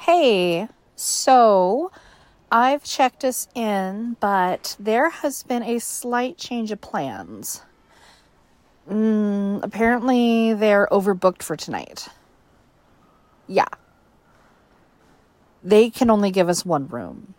Hey, so I've checked us in, but there has been a slight change of plans. Apparently, they're overbooked for tonight. Yeah, they can only give us one room.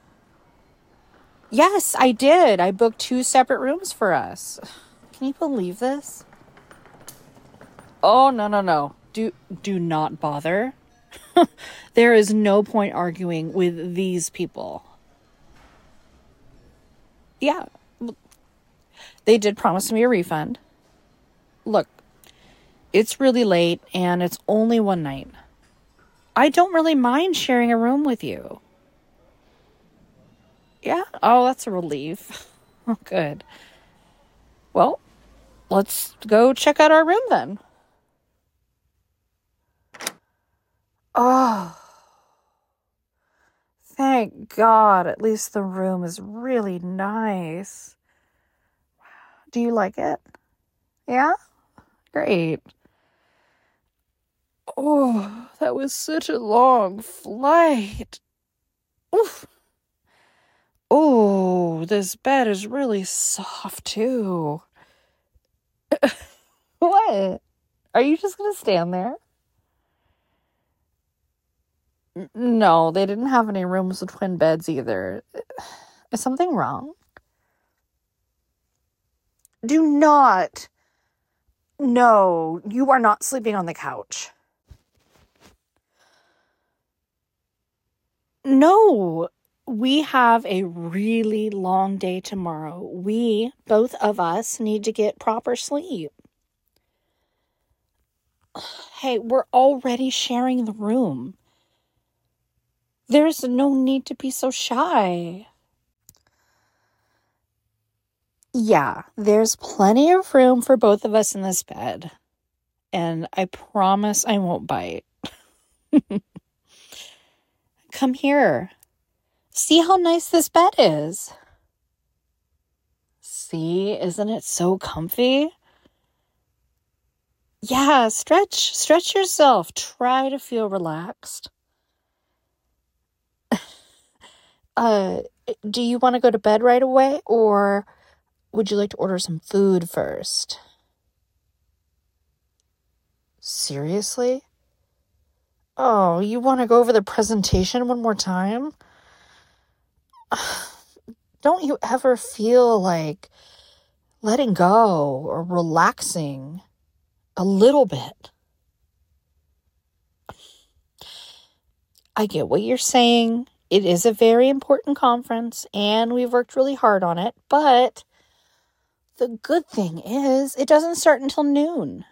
Yes, I did. I booked two separate rooms for us. Can you believe this? Oh, no, no, no. Do not bother. There is no point arguing with these people. Yeah, they did promise me a refund. Look, it's really late and it's only one night. I don't really mind sharing a room with you. Yeah? Oh, that's a relief. Oh, good. Well, let's go check out our room then. Oh, thank God. At least the room is really nice. Do you like it? Yeah? Great. Oh, that was such a long flight. Oof. Oh, this bed is really soft too. What? Are you just gonna stand there? No, they didn't have any rooms with twin beds either. Is something wrong? Do not. No, you are not sleeping on the couch. No, we have a really long day tomorrow. Both of us, need to get proper sleep. Hey, we're already sharing the room. There's no need to be so shy. Yeah, there's plenty of room for both of us in this bed. And I promise I won't bite. Come here. See how nice this bed is. See, isn't it so comfy? Yeah, stretch yourself. Try to feel relaxed. Uh, do you want to go to bed right away, or would you like to order some food first? Seriously? Oh, you want to go over the presentation one more time? Don't you ever feel like letting go or relaxing a little bit? I get what you're saying. It is a very important conference, and we've worked really hard on it, but the good thing is it doesn't start until noon.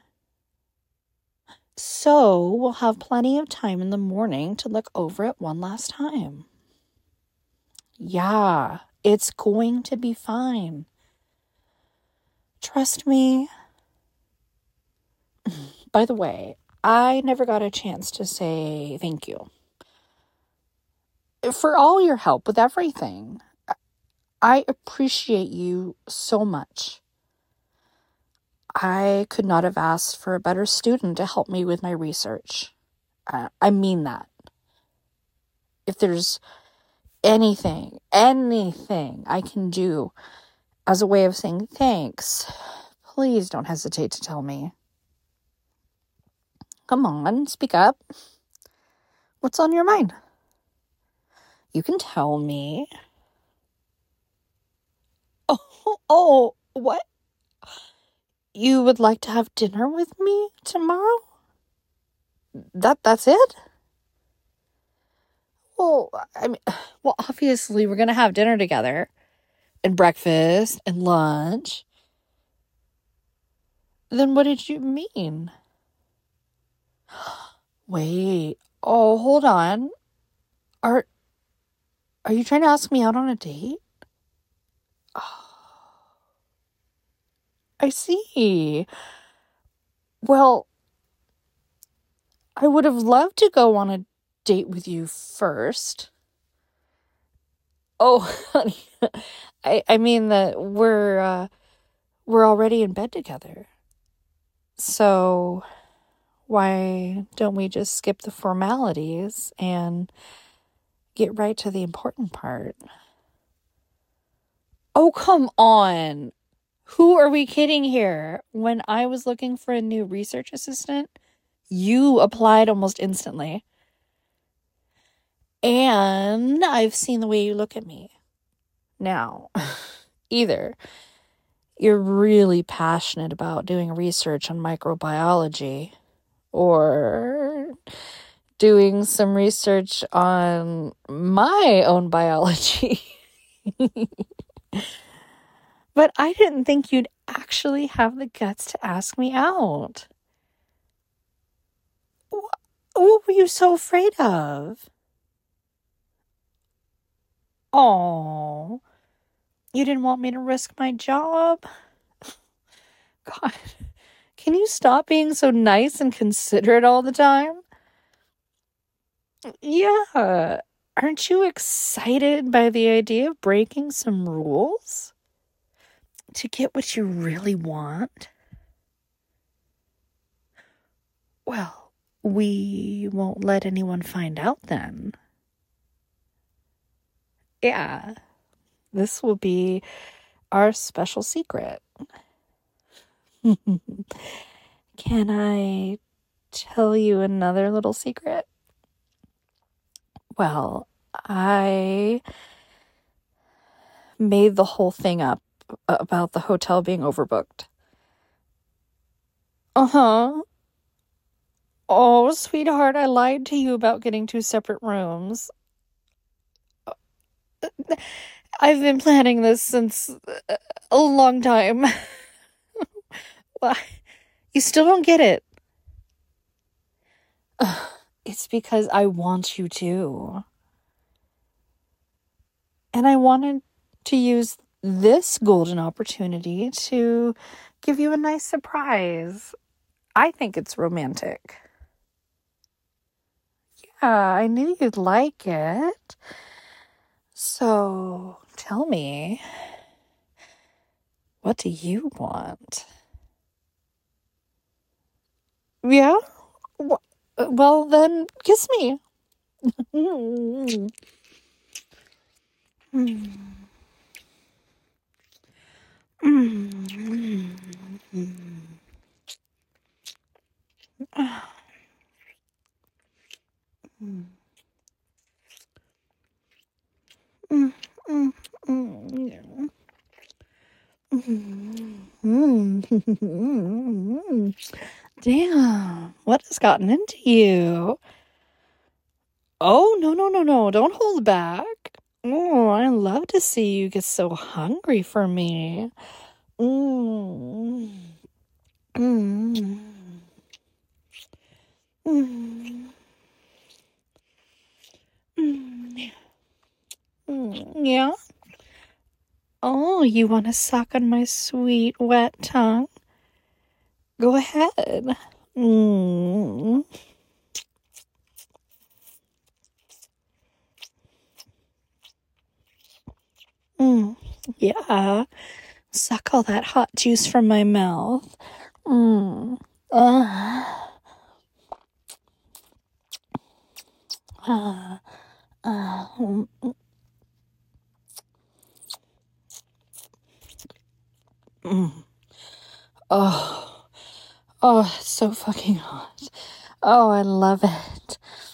So we'll have plenty of time in the morning to look over it one last time. Yeah, it's going to be fine. Trust me. By the way, I never got a chance to say thank you for all your help with everything. I appreciate you so much. I could not have asked for a better student to help me with my research. I mean that. If there's anything I can do as a way of saying thanks, please don't hesitate to tell me. Come on, speak up. What's on your mind? You can tell me. Oh, what? You would like to have dinner with me tomorrow? That's it? Well, obviously we're going to have dinner together and breakfast and lunch. Then what did you mean? Wait. Oh, hold on. Are you trying to ask me out on a date? Oh, I see. Well, I would have loved to go on a date with you first. Oh, honey. I mean that we're already in bed together. So Why don't we just skip the formalities and get right to the important part? Oh, come on. Who are we kidding here? When I was looking for a new research assistant, you applied almost instantly. And I've seen the way you look at me. Now, either you're really passionate about doing research on microbiology, or doing some research on my own biology. But I didn't think you'd actually have the guts to ask me out. What were you so afraid of? Oh, you didn't want me to risk my job? God, can you stop being so nice and considerate all the time? Yeah, aren't you excited by the idea of breaking some rules to get what you really want? Well, we won't let anyone find out then. Yeah, this will be our special secret. Can I tell you another little secret? Well, I made the whole thing up about the hotel being overbooked. Uh-huh. Oh, sweetheart, I lied to you about getting 2 separate rooms. I've been planning this since a long time. Why? You still don't get it. It's because I want you to. And I wanted to use this golden opportunity to give you a nice surprise. I think it's romantic. Yeah, I knew you'd like it. So, tell me, what do you want? Yeah? Well, then, kiss me. Damn, what has gotten into you? Oh, no, don't hold back. Oh, I love to see you get so hungry for me. Yeah? Oh, you want to suck on my sweet, wet tongue? Go ahead. Yeah. Suck all that hot juice from my mouth. Oh, it's so fucking hot. Oh, I love it.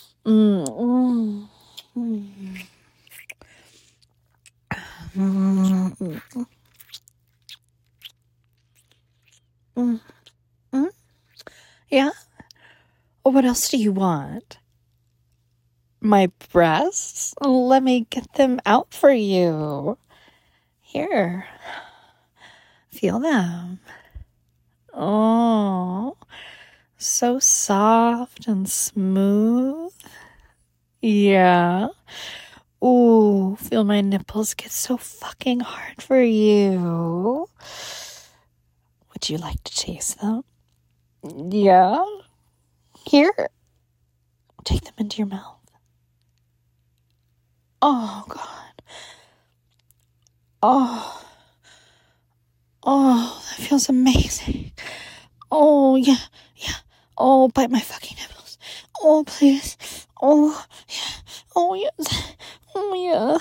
Yeah? Well, what else do you want? My breasts? Let me get them out for you. Here. Feel them. Oh, so soft and smooth. Yeah. Ooh, feel my nipples get so fucking hard for you. Would you like to taste them? Yeah. Here. Take them into your mouth. Oh, God. Oh, that feels amazing. Oh, yeah. Oh, bite my fucking nipples. Oh, please. Oh, yeah. Oh, yes. Oh, yeah.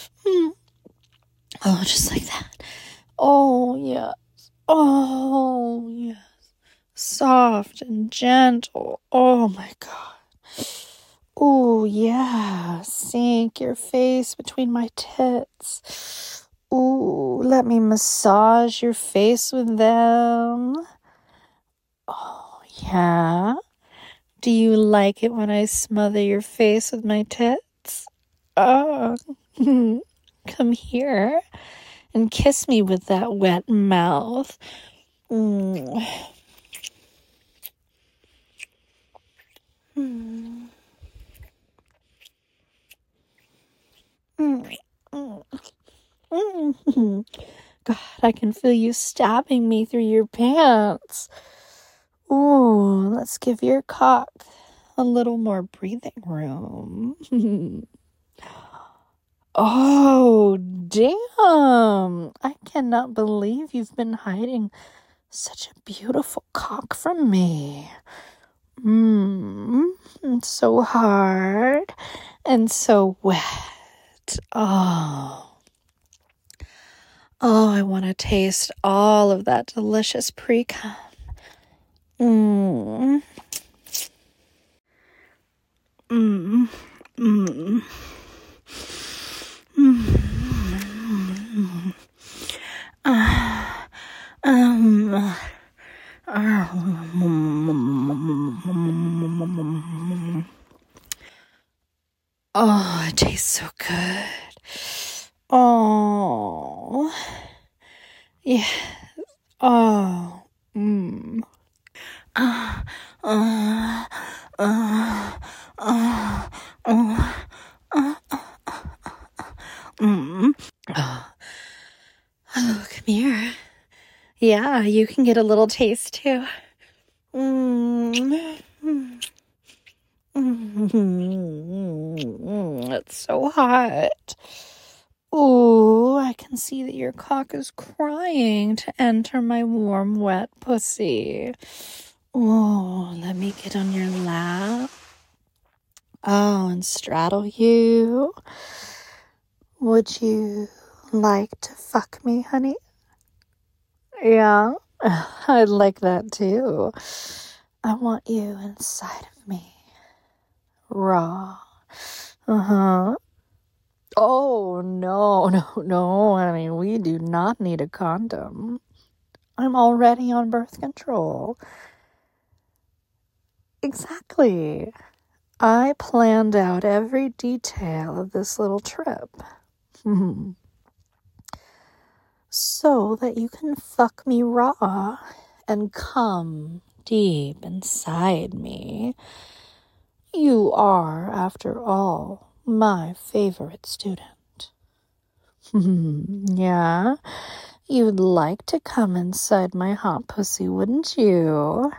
Oh, just like that. Oh, yes. Oh, yes. Soft and gentle. Oh, my God. Oh, yeah. Sink your face between my tits. Ooh, let me massage your face with them. Oh, yeah. Do you like it when I smother your face with my tits? Oh, come here and kiss me with that wet mouth. Mm. Mm. Mm. Mm. God, I can feel you stabbing me through your pants. Ooh, let's give your cock a little more breathing room. Oh, damn. I cannot believe you've been hiding such a beautiful cock from me. It's so hard and so wet. Oh, I want to taste all of that delicious pre-cum. Mm. Mm. Mm. Oh, it tastes so good. Oh, yeah. Oh, Oh, come here. Yeah, you can get a little taste too. It's so hot. Ooh, I can see that your cock is crying to enter my warm, wet pussy. Oh, let me get on your lap. Oh, and straddle you. Would you like to fuck me, honey? Yeah, I'd like that too. I want you inside of me. Raw. Uh-huh. Oh, no. I mean, we do not need a condom. I'm already on birth control. Exactly. I planned out every detail of this little trip. So that you can fuck me raw and come deep inside me. You are, after all, my favorite student. Yeah? You'd like to come inside my hot pussy, wouldn't you?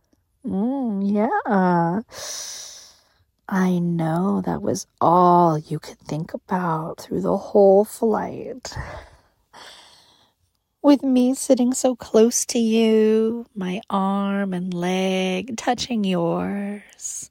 Yeah. I know that was all you could think about through the whole flight. With me sitting so close to you, my arm and leg touching yours.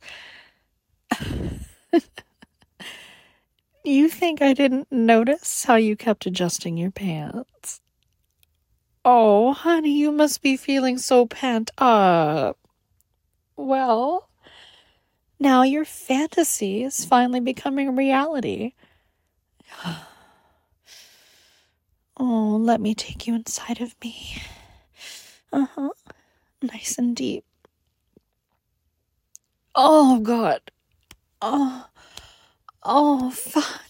You think I didn't notice how you kept adjusting your pants? Oh, honey, you must be feeling so pent up. Well, now your fantasy is finally becoming a reality. Oh, let me take you inside of me. Uh-huh. Nice and deep. Oh, God. Oh, fuck.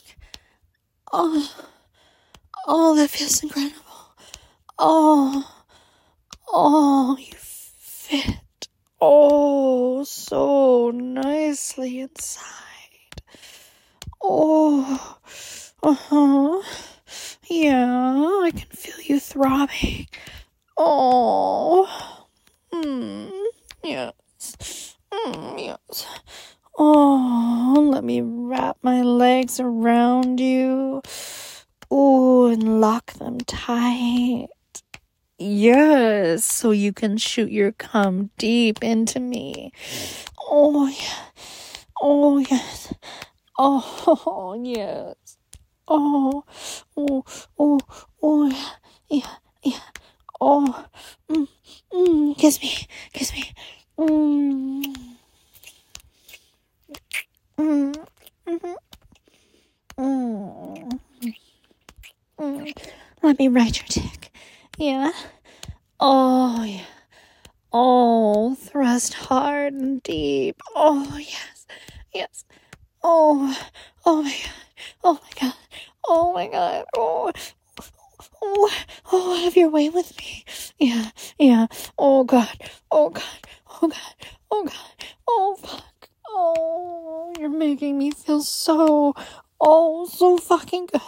Oh, that feels incredible. Oh, you fit. Oh, so nicely inside. Oh, uh-huh. Yeah, I can feel you throbbing. Oh, yes. Yes. Oh, let me wrap my legs around you. Oh, and lock them tight. Yes, so you can shoot your cum deep into me. Oh, yeah. Oh, yes. Oh, yes. Oh, oh, oh, oh, yeah, yeah. Oh, kiss me, kiss me. Mm, mm, mm, mm, Let me ride your dick. Yeah. Oh, yeah. Oh, thrust hard and deep. Oh, yes, yes. Oh, oh my God. Oh my God. Oh my God. Oh, oh, oh, have your way with me. Yeah, yeah. Oh God. Oh God. Oh God. Oh God. Oh fuck. Oh, you're making me feel so fucking good.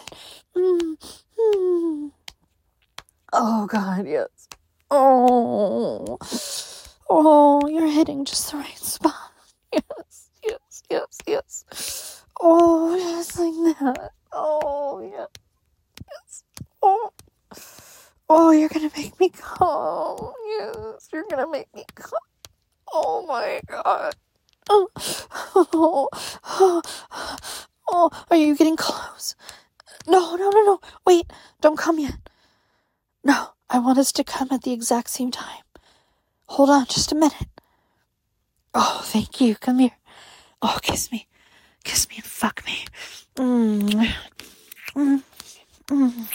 Oh God, yes. Oh, oh, you're hitting just the right spot. Yes, yes, yes, yes. Oh, just like that. Oh, yeah. Yes. Oh, you're gonna make me come. Yes, you're gonna make me come. Oh my God. Oh, oh, oh, oh, are you getting close? No. Wait, don't come yet. No, I want us to come at the exact same time. Hold on just a minute. Oh, thank you. Come here. Oh, kiss me. Kiss me and fuck me. Mm. Mm. Mm.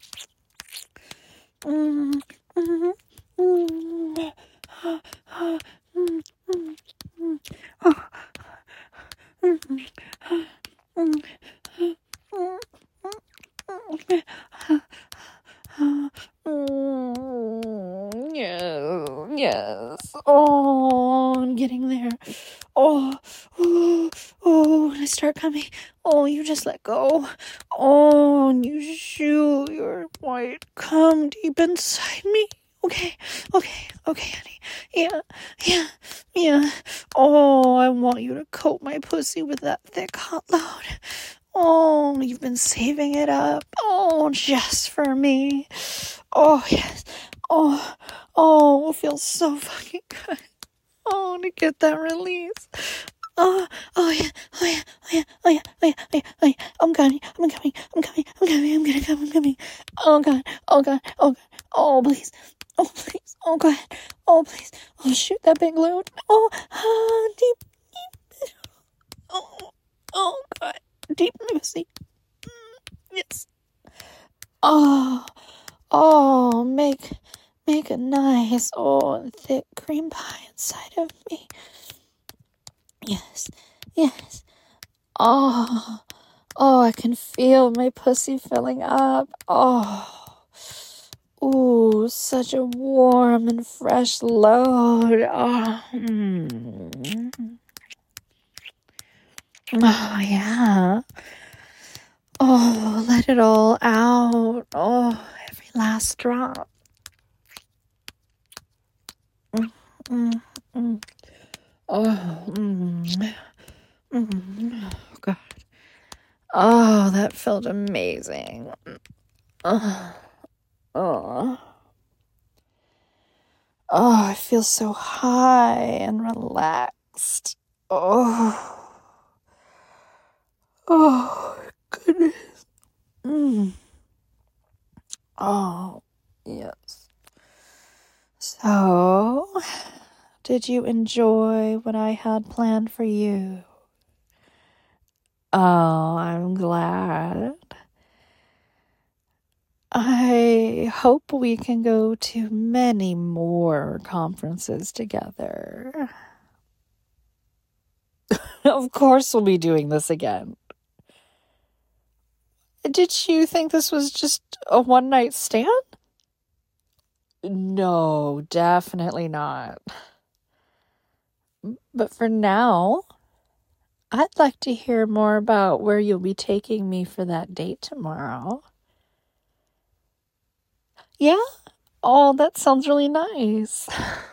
Mm. Mm. Mm. Yes. Oh, I'm getting there. Oh, when I start coming, oh, you just let go. Oh, and you shoot your white cum deep inside me. Okay, honey. Yeah. Oh, I want you to coat my pussy with that thick hot load. Oh, you've been saving it up. Oh, just for me. Oh, yes. Oh, it feels so fucking good. Oh, to get that release. Oh yeah. I'm coming. I'm gonna come. Oh God. Oh, please. Oh God. Oh, please. Oh, shoot that big load. Oh, deep. Oh, God. Deep pussy. Yes. Oh, make a nice, thick cream pie inside of me. Yes. Oh, I can feel my pussy filling up. Oh, ooh, such a warm and fresh load. Oh, oh yeah. Oh, let it all out. Oh, every last drop. Oh, God. Oh, that felt amazing. Oh, I feel so high and relaxed. Oh, goodness. Oh, yes. So, did you enjoy what I had planned for you? Oh, I'm glad. I hope we can go to many more conferences together. Of course we'll be doing this again. Did you think this was just a one-night stand? No, definitely not. But for now, I'd like to hear more about where you'll be taking me for that date tomorrow. Yeah? Oh, that sounds really nice.